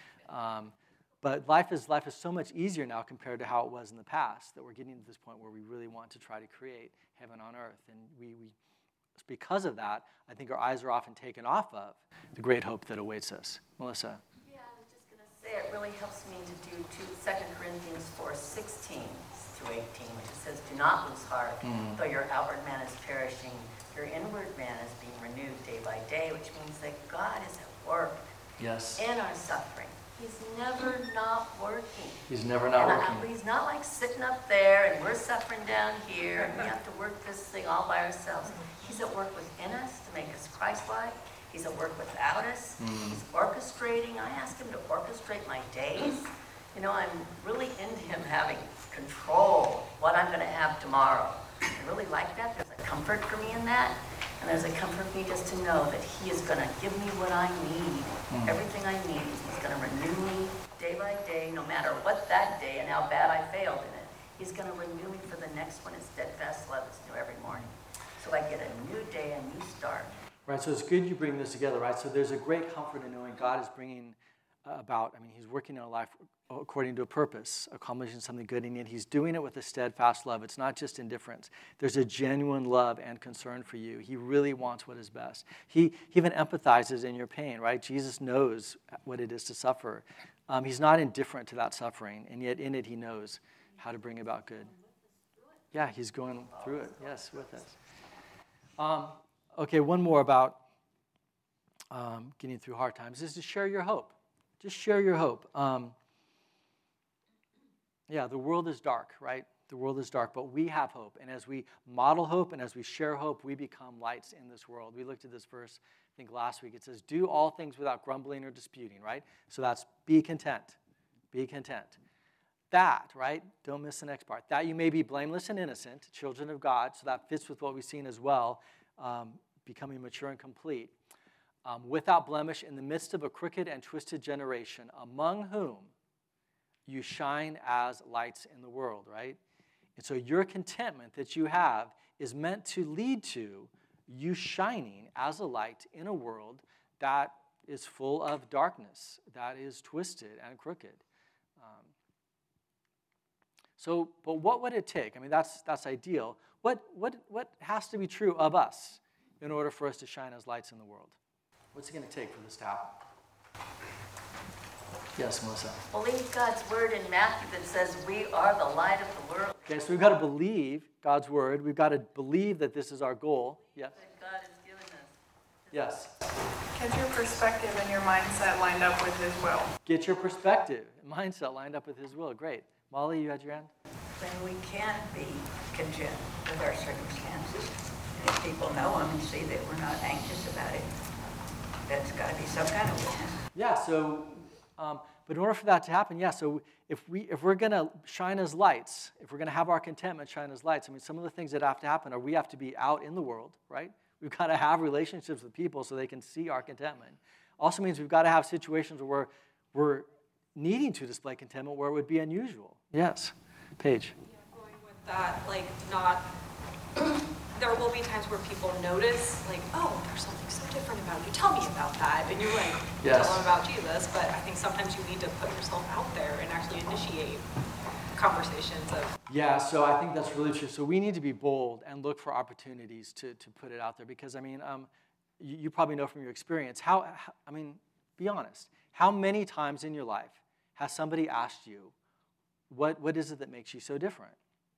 But life is so much easier now compared to how it was in the past, that we're getting to this point where we really want to try to create heaven on earth. And because of that, I think our eyes are often taken off of the great hope that awaits us. Melissa? Yeah, I was just going to say, it really helps me to do 2 Corinthians 4:16 through 18, which says, do not lose heart, though your outward man is perishing, your inward man is being renewed day by day, which means that God is at work in our suffering. He's never not working. He's never not working. He's not like sitting up there and we're suffering down here and we have to work this thing all by ourselves. He's at work within us to make us Christ-like. He's at work without us. He's orchestrating. I ask him to orchestrate my days. I'm really into him having control of what I'm going to have tomorrow. I really like that. There's a comfort for me in that. And there's a comfort for me just to know that he is going to give me what I need, everything I need. He's going to renew me day by day, no matter what that day and how bad I failed in it. He's going to renew me for the next one. His steadfast love is new every morning. So I get a new day, a new start. Right, so it's good you bring this together, right? So there's a great comfort in knowing God is bringing he's working in our life according to a purpose, accomplishing something good, and yet he's doing it with a steadfast love. It's not just indifference. There's a genuine love and concern for you. He really wants what is best. He even empathizes in your pain, right? Jesus knows what it is to suffer. He's not indifferent to that suffering, and yet in it he knows how to bring about good. Yeah, he's going through it, yes, with us. Okay, one more about getting through hard times is to share your hope. Just share your hope. Yeah, the world is dark, right? The world is dark, but we have hope. And as we model hope and as we share hope, we become lights in this world. We looked at this verse, I think last week. It says, do all things without grumbling or disputing, right? So that's be content. Be content. That, right? Don't miss the next part. That you may be blameless and innocent, children of God. So that fits with what we've seen as well, becoming mature and complete. Without blemish in the midst of a crooked and twisted generation, among whom you shine as lights in the world, right? And so your contentment that you have is meant to lead to you shining as a light in a world that is full of darkness, that is twisted and crooked. But what would it take? I mean, that's ideal. What has to be true of us in order for us to shine as lights in the world? What's it going to take for this to happen? Yes, Melissa. Believe God's word in Matthew that says we are the light of the world. Okay, so we've got to believe God's word. We've got to believe that this is our goal. Yes? That God has given us. Yes. Get your perspective and your mindset lined up with His will. Get your perspective and mindset lined up with His will. Great. Molly, you had your hand? When we can be content with our circumstances, and if people know them and see that we're not anxious about it, that's got to be some kind of witness. Yeah, so, but in order for that to happen, yeah, so if we're going to shine as lights, if we're going to have our contentment shine as lights, I mean, some of the things that have to happen are we have to be out in the world, right? We've got to have relationships with people so they can see our contentment. Also means we've got to have situations where we're needing to display contentment where it would be unusual. Yes, Paige. Yeah, going with that, like not, there will be times where people notice, like, oh, there's something so different about you. Tell me about that. And you're like, yes. Tell them about Jesus. But I think sometimes you need to put yourself out there and actually initiate conversations of. Yeah, so I think that's really true. So we need to be bold and look for opportunities to put it out there because, I mean, you probably know from your experience, I mean, be honest. How many times in your life has somebody asked you, what is it that makes you so different,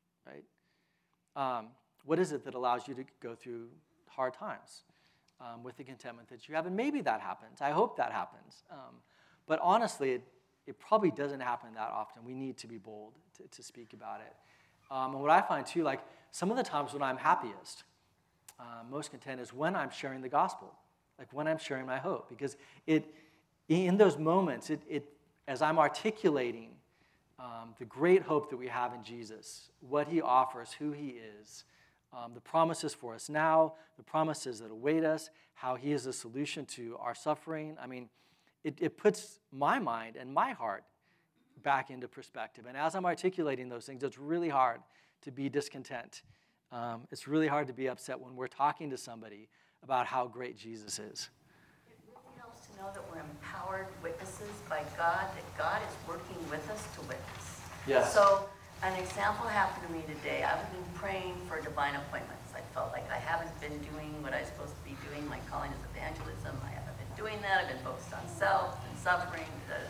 right? What is it that allows you to go through hard times with the contentment that you have? And maybe that happens. I hope that happens. But honestly, it probably doesn't happen that often. We need to be bold to speak about it. And what I find too, like some of the times when I'm happiest, most content is when I'm sharing the gospel, like when I'm sharing my hope. Because in those moments, as I'm articulating the great hope that we have in Jesus, what He offers, who He is, the promises for us now, the promises that await us, how He is a solution to our suffering. I mean, it puts my mind and my heart back into perspective. And as I'm articulating those things, it's really hard to be discontent. It's really hard to be upset when we're talking to somebody about how great Jesus is. It really helps to know that we're empowered witnesses by God, that God is working with us to witness. Yes. So an example happened to me today. I've been praying for divine appointments. I felt like I haven't been doing what I'm supposed to be doing. My calling is evangelism. I haven't been doing that. I've been focused on self and suffering,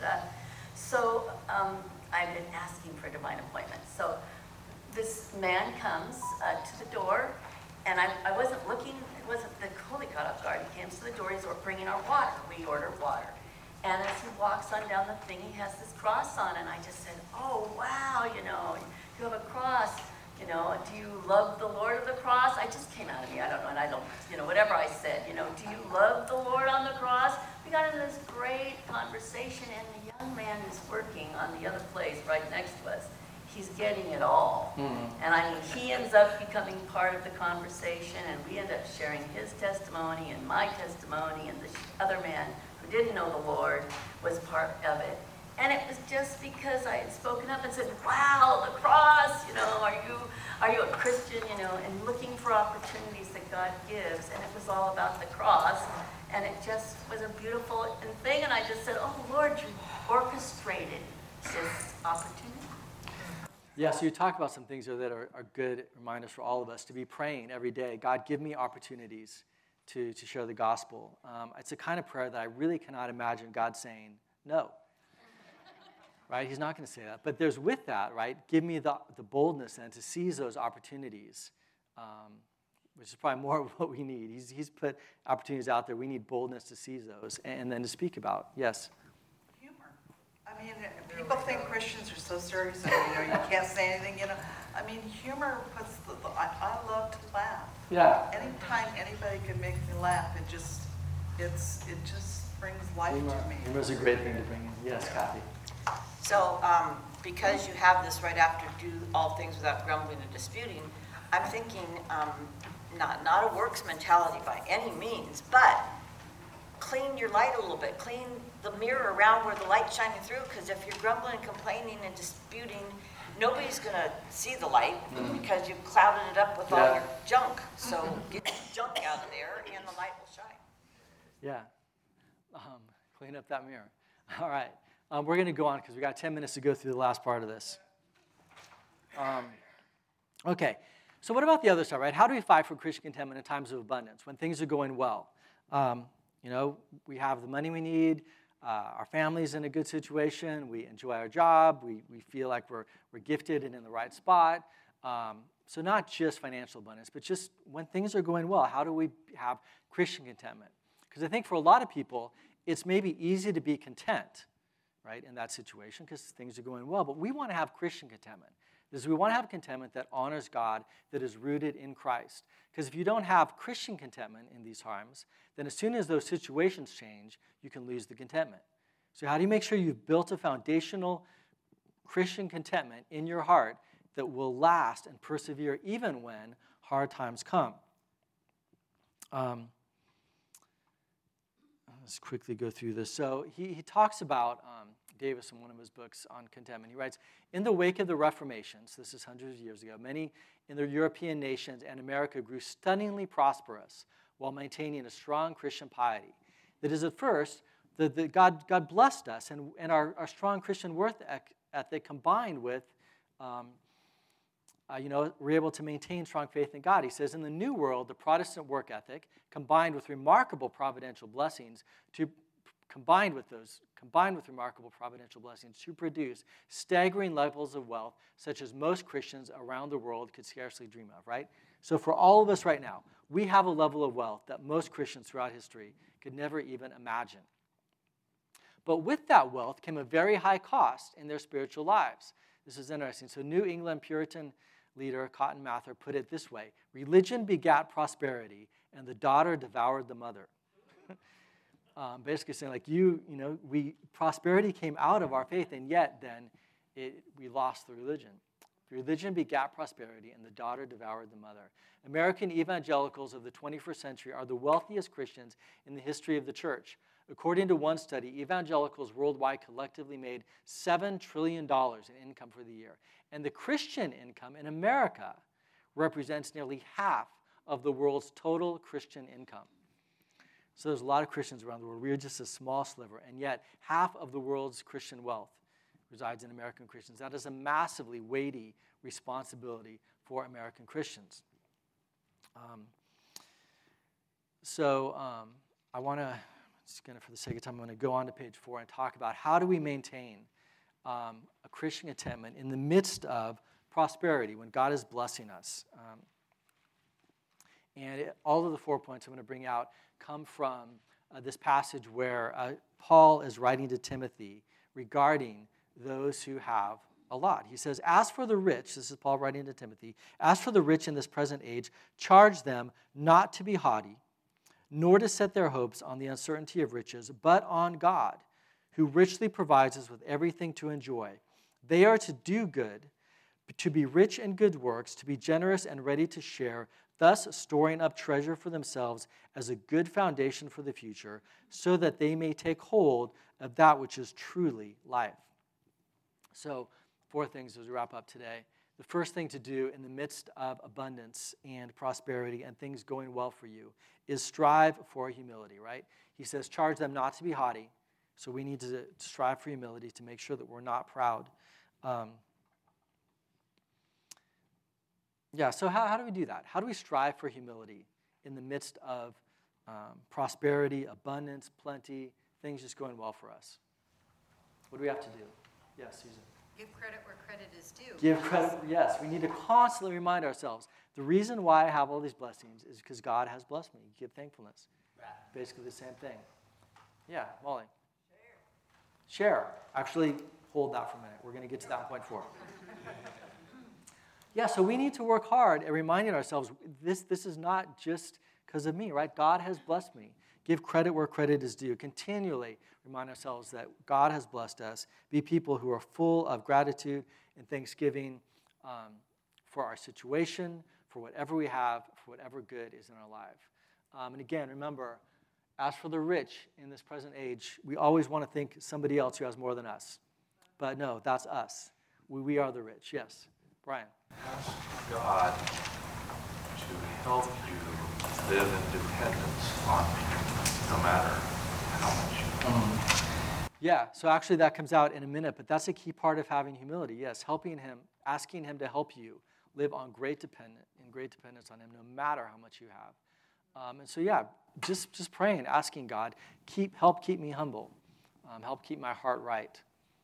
So I've been asking for divine appointments. So this man comes to the door, and I wasn't looking. It wasn't the Holy caught off guard. He came to the door. He's bringing our water. We order water. And as he walks on down the thing, he has this cross on, and I just said, oh, wow, you have a cross, do you love the Lord of the cross? I just came out of me, I don't know, and I don't, whatever I said, do you love the Lord on the cross? We got into this great conversation, and the young man who's working on the other place right next to us, he's getting it all. Mm-hmm. And I mean, he ends up becoming part of the conversation, and we end up sharing his testimony and my testimony, and the other man who didn't know the Lord was part of it. And it was just because I had spoken up and said, wow, the cross, are you a Christian, and looking for opportunities that God gives. And it was all about the cross. And it just was a beautiful thing. And I just said, oh, Lord, you orchestrated this opportunity. Yeah, so you talk about some things there that are good reminders for all of us to be praying every day. God, give me opportunities to share the gospel. It's a kind of prayer that I really cannot imagine God saying no. Right? He's not going to say that. But there's with that, right? Give me the boldness then to seize those opportunities which is probably more of what we need. He's put opportunities out there. We need boldness to seize those and then to speak about. Yes? Humor. I mean, people think Christians are so serious and, you can't say anything, I mean, humor puts I love to laugh. Yeah. Anytime anybody can make me laugh, it just brings life to me. Humor is a great thing to bring in. Yes, Kathy. So, because you have this right after do all things without grumbling and disputing, I'm thinking not a works mentality by any means, but clean your light a little bit. Clean the mirror around where the light's shining through, because if you're grumbling and complaining and disputing, nobody's going to see the light because you've clouded it up with all your junk. So get the junk out of there and the light will shine. Yeah. Clean up that mirror. All right. We're going to go on because we got 10 minutes to go through the last part of this. Okay. So what about the other side, right? How do we fight for Christian contentment in times of abundance, when things are going well? We have the money we need. Our family's in a good situation. We enjoy our job. We feel like we're gifted and in the right spot. So not just financial abundance, but just when things are going well, how do we have Christian contentment? Because I think for a lot of people, it's maybe easy to be content, right, in that situation because things are going well. But we want to have Christian contentment. Because we want to have contentment that honors God, that is rooted in Christ. Because if you don't have Christian contentment in these times, then as soon as those situations change, you can lose the contentment. So how do you make sure you've built a foundational Christian contentment in your heart that will last and persevere even when hard times come? Let's quickly go through this. So he talks about Davis in one of his books on contentment. He writes, in the wake of the Reformation, so this is hundreds of years ago, many in the European nations and America grew stunningly prosperous while maintaining a strong Christian piety. That is, at first, God blessed us, and our strong Christian work ethic combined with, we're able to maintain strong faith in God. He says, in the New World, the Protestant work ethic, combined with remarkable providential blessings, to produce staggering levels of wealth, such as most Christians around the world could scarcely dream of, right? So for all of us right now, we have a level of wealth that most Christians throughout history could never even imagine. But with that wealth came a very high cost in their spiritual lives. This is interesting. So New England Puritan leader Cotton Mather put it this way: religion begat prosperity, and the daughter devoured the mother. Basically saying, prosperity came out of our faith, and yet then we lost the religion. Religion begat prosperity, and the daughter devoured the mother. American evangelicals of the 21st century are the wealthiest Christians in the history of the church. According to one study, evangelicals worldwide collectively made $7 trillion in income for the year. And the Christian income in America represents nearly half of the world's total Christian income. So there's a lot of Christians around the world. We're just a small sliver, and yet half of the world's Christian wealth resides in American Christians. That is a massively weighty responsibility for American Christians. I want to, for the sake of time, I'm going to go on to page 4 and talk about how do we maintain a Christian contentment in the midst of prosperity when God is blessing us. All of the 4 points I'm going to bring out come from this passage where Paul is writing to Timothy regarding those who have a lot. He says, as for the rich, this is Paul writing to Timothy, as for the rich in this present age, charge them not to be haughty, nor to set their hopes on the uncertainty of riches, but on God, who richly provides us with everything to enjoy. They are to do good, to be rich in good works, to be generous and ready to share, thus storing up treasure for themselves as a good foundation for the future, so that they may take hold of that which is truly life. So, 4 things as we wrap up today. The first thing to do in the midst of abundance and prosperity and things going well for you is strive for humility, right? He says, charge them not to be haughty. So we need to strive for humility to make sure that we're not proud. So how do we do that? How do we strive for humility in the midst of prosperity, abundance, plenty, things just going well for us? What do we have to do? Yes, Susan. Give credit where credit is due. Give credit, yes. We need to constantly remind ourselves, the reason why I have all these blessings is because God has blessed me. Give thankfulness. Basically the same thing. Yeah, Molly. Share. Actually, hold that for a minute. We're going to get to that in point 4. Yeah, so we need to work hard at reminding ourselves, this is not just because of me, right? God has blessed me. Give credit where credit is due. Continually remind ourselves that God has blessed us. Be people who are full of gratitude and thanksgiving for our situation, for whatever we have, for whatever good is in our life. And again, remember, as for the rich in this present age, we always want to think somebody else who has more than us. But no, that's us. We are the rich. Yes, Brian. Ask God to help you live in dependence on Him, no matter how much you know. Yeah, so actually that comes out in a minute, but that's a key part of having humility. Yes, helping Him, asking Him to help you live on great dependence on Him, no matter how much you have. And so yeah, just praying, asking God, help keep me humble, help keep my heart right.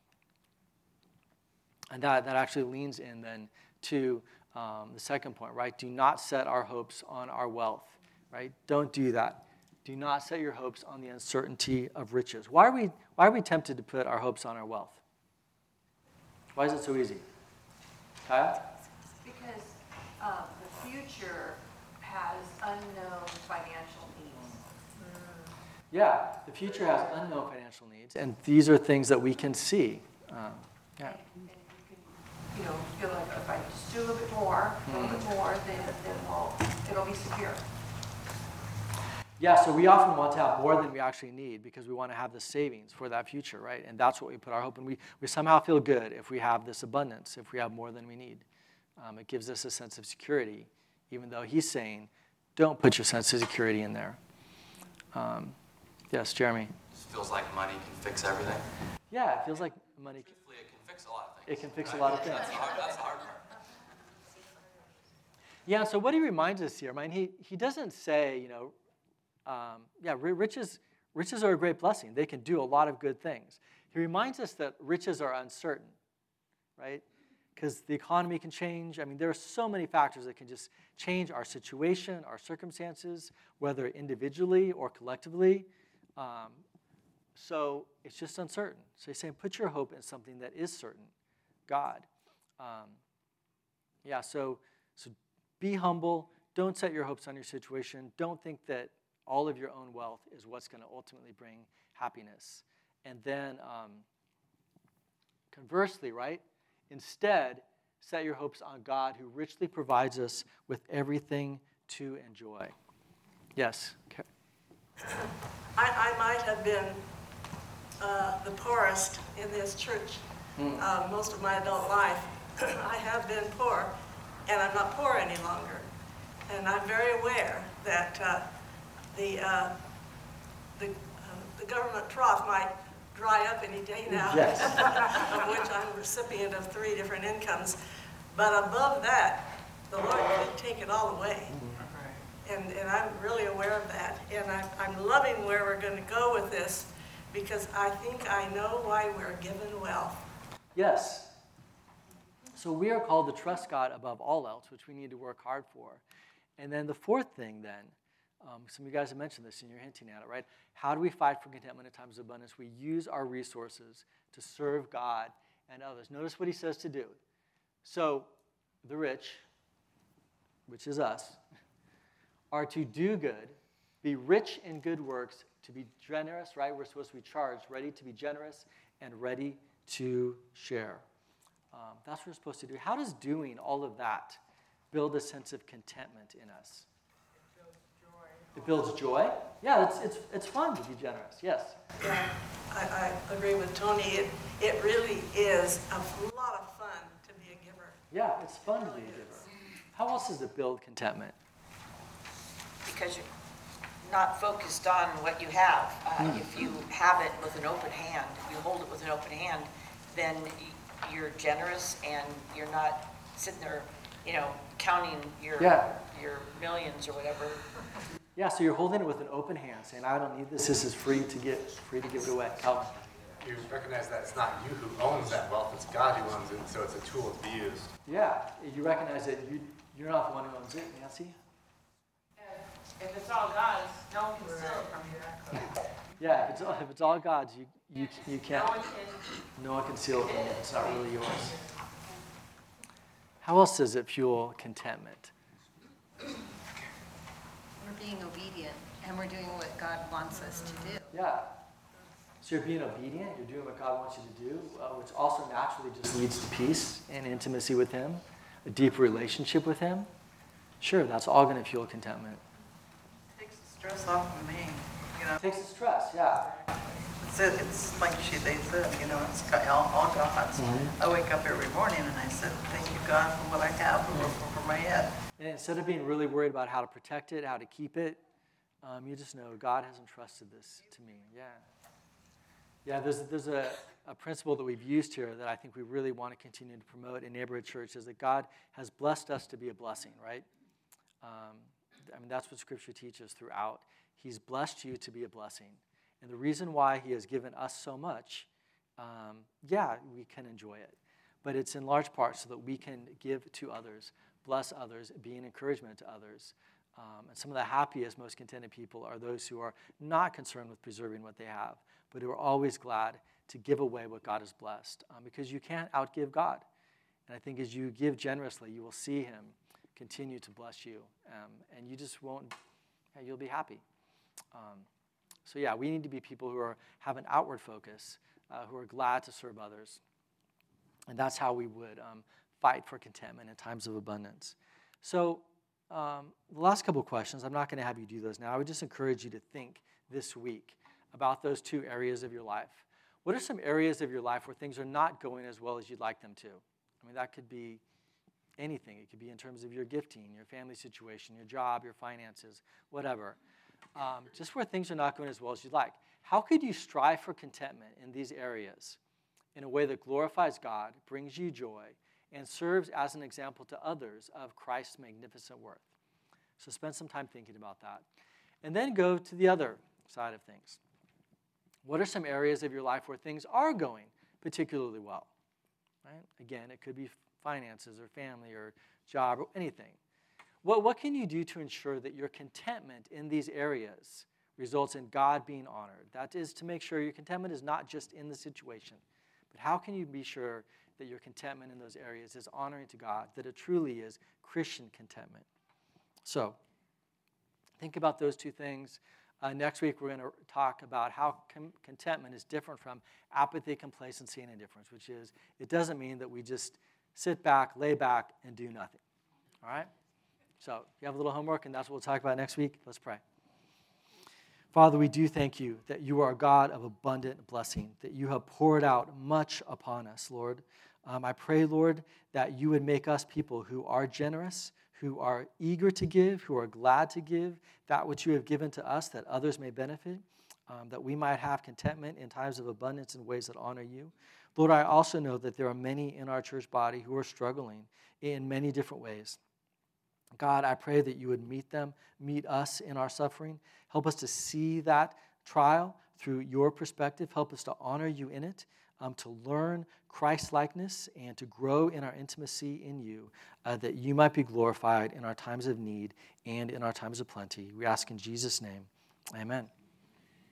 And that actually leans in then to the second point, right? Do not set our hopes on our wealth, right? Don't do that. Do not set your hopes on the uncertainty of riches. Why are we tempted to put our hopes on our wealth? Why is it so easy? Kaya? Because the future has unknown financial needs. Yeah, the future has unknown financial needs, and these are things that we can see. Yeah. And you can, feel like if I just do a little bit more, then it'll be secure. Yeah, so we often want to have more than we actually need because we want to have the savings for that future, right? And that's what we put our hope in. We somehow feel good if we have this abundance, if we have more than we need. It gives us a sense of security, even though He's saying, don't put your sense of security in there. Yes, Jeremy? It feels like money can fix everything. Yeah, it feels like money can. Truthfully, it can fix a lot of things. It can fix a lot of things. That's the hard part. Yeah, so what he reminds us here, he doesn't say, riches are a great blessing. They can do a lot of good things. He reminds us that riches are uncertain, right? Because the economy can change. There are so many factors that can just change our situation, our circumstances, whether individually or collectively. So it's just uncertain. So he's saying put your hope in something that is certain, God. So be humble. Don't set your hopes on your situation. Don't think that all of your own wealth is what's going to ultimately bring happiness. And then conversely, right? Instead, set your hopes on God who richly provides us with everything to enjoy. Yes? Okay. I might have been the poorest in this church most of my adult life. I have been poor, and I'm not poor any longer. And I'm very aware that the government trough might dry up any day now, yes. Of which I'm a recipient of 3 different incomes. But above that, the Lord could take it all away. And I'm really aware of that. And I'm loving where we're going to go with this because I think I know why we're given wealth. Yes. So we are called to trust God above all else, which we need to work hard for. And then the fourth thing then, some of you guys have mentioned this and you're hinting at it, right? How do we fight for contentment in times of abundance? We use our resources to serve God and others. Notice what he says to do. So the rich, which is us, are to do good, be rich in good works, to be generous, right? We're supposed to be charged, ready to be generous and ready to share. That's what we're supposed to do. How does doing all of that build a sense of contentment in us? It builds joy. Yeah, it's fun to be generous. Yes. Yeah, I agree with Tony. It really is a lot of fun to be a giver. Yeah, it's fun to be a giver. How else does it build contentment? Because you're not focused on what you have. If you have it with an open hand, if you hold it with an open hand, then you're generous and you're not sitting there, counting your millions or whatever. Yeah, so you're holding it with an open hand, saying, "I don't need this. This is free to give it away." Calvin. you recognize that it's not you who owns that wealth, it's God who owns it, and so it's a tool to be used. Yeah, you recognize that you're not the one who owns it, Nancy. If it's all God's, no one can steal it from you. Yeah, if it's all God's, you can't. No one can steal it from you. It's not really yours. How else does it fuel contentment? We're being obedient, and we're doing what God wants us to do. Yeah. So you're being obedient, you're doing what God wants you to do, which also naturally just leads to peace and intimacy with Him, a deeper relationship with Him. Sure, that's all going to fuel contentment. Takes the stress off of me, you know. Takes the stress, yeah. It's like they said, you know, it's all God's. Mm-hmm. I wake up every morning and I said, thank you, God, for what I have for my head. And instead of being really worried about how to protect it, how to keep it, you just know God has entrusted this to me. Yeah. Yeah, there's a principle that we've used here that I think we really want to continue to promote in Neighborhood Church is that God has blessed us to be a blessing, right? I mean, that's what Scripture teaches throughout. He's blessed you to be a blessing. And the reason why He has given us so much, we can enjoy it. But it's in large part so that we can give to others, bless others, be an encouragement to others. And some of the happiest, most contented people are those who are not concerned with preserving what they have, but who are always glad to give away what God has blessed, because you can't outgive God. And I think as you give generously, you will see Him continue to bless you, and you just won't, you'll be happy. So we need to be people who have an outward focus, who are glad to serve others. And that's how we would fight for contentment in times of abundance. So the last couple of questions, I'm not going to have you do those now. I would just encourage you to think this week about those two areas of your life. What are some areas of your life where things are not going as well as you'd like them to? I mean, that could be anything. It could be in terms of your gifting, your family situation, your job, your finances, whatever. Just where things are not going as well as you'd like. How could you strive for contentment in these areas in a way that glorifies God, brings you joy, and serves as an example to others of Christ's magnificent worth? So spend some time thinking about that. And then go to the other side of things. What are some areas of your life where things are going particularly well? Right? Again, it could be finances or family or job or anything. What can you do to ensure that your contentment in these areas results in God being honored? That is to make sure your contentment is not just in the situation, but how can you be sure that your contentment in those areas is honoring to God, that it truly is Christian contentment? So think about those two things. Next week, we're going to talk about how contentment is different from apathy, complacency, and indifference, which is it doesn't mean that we just sit back, lay back, and do nothing. All right? So you have a little homework, and that's what we'll talk about next week. Let's pray. Father, we do thank you that you are a God of abundant blessing, that you have poured out much upon us, Lord. I pray, Lord, that you would make us people who are generous, who are eager to give, who are glad to give that which you have given to us, that others may benefit, that we might have contentment in times of abundance in ways that honor you. Lord, I also know that there are many in our church body who are struggling in many different ways. God, I pray that you would meet them, meet us in our suffering. Help us to see that trial through your perspective. Help us to honor you in it, to learn Christ-likeness and to grow in our intimacy in you, that you might be glorified in our times of need and in our times of plenty. We ask in Jesus' name, amen.